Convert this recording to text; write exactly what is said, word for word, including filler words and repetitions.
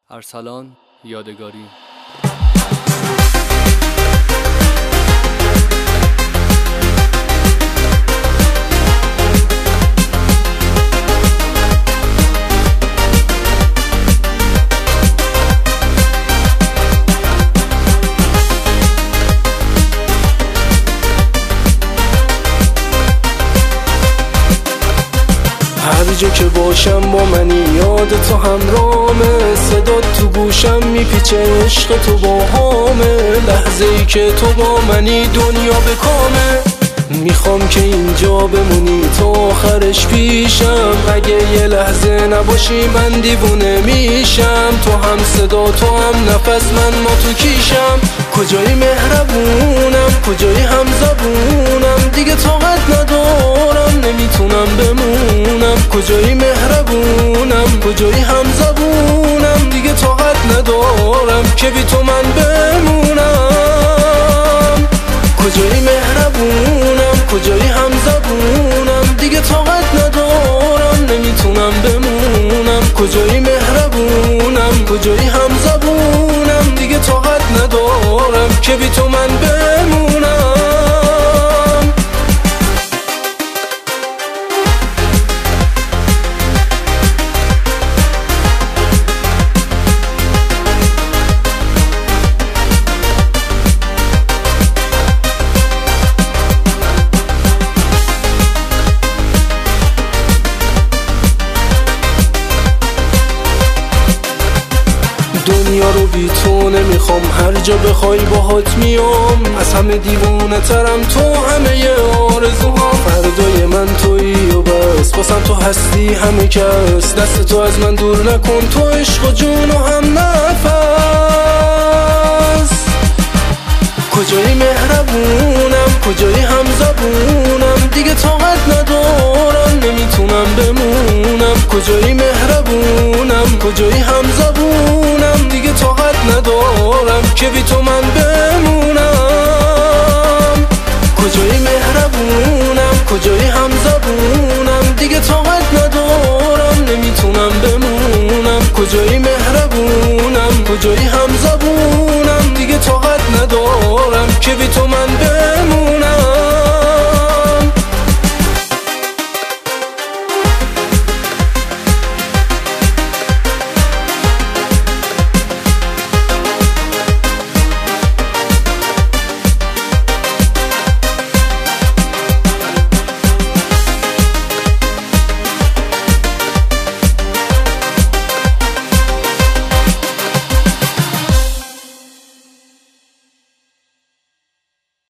ارسلان یادگاری. هر جا که باشم با منی، یاد تو همرامه، صدا تو گوشم میپیچه، عشق تو با هامه. لحظه ای که تو با منی دنیا به کامه. میخوام که اینجا بمونی تا آخرش پیشم. اگه یه لحظه نباشی من دیوونه میشم. تو هم صدا تو هم نفس، من ما تو کیشم. کجایی مهربونم، کجایی هم زبونم، دیگه طاقت ندارم نمیتونم بمونم. کجایی مهربونم، کجایی هم زبونم، دیگه طاقت ندارم که بی تو من بمونم. کجایی مهربونم، کجایی هم زبونم، دیگه طاقت ندارم نمیتونم بمونم. کجایی مهربونم، کجایی هم زبونم، دیگه طاقت ندارم که بی تو من بمونم. دنیا رو بی تو نمیخوام، هر جا بخوای باهات میام. از همه دیوونه ترم، تو همه ی آرزوها. فردای من تویی و بس، باسم تو هستی همه کس. دست تو از من دور نکن، تو عشق و جون و هم نفس. کجایی مهربونم، کجایی هم زبونم، دیگه طاقت ندارم نمیتونم بمونم. کجایی مهربونم، کجایی هم زبونم، دیگه طاقت ندارم که بی تو من بمونم. کجایی مهربونم، کجایی هم زبونم، دیگه طاقت ندارم نمیتونم بمونم. کجایی